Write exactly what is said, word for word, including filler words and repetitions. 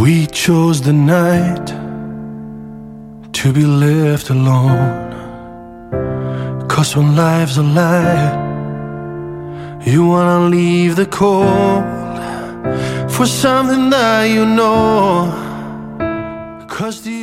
We chose the night to be left alone, 'cause when life's a lie, you wanna leave the cold for something that you know, 'cause the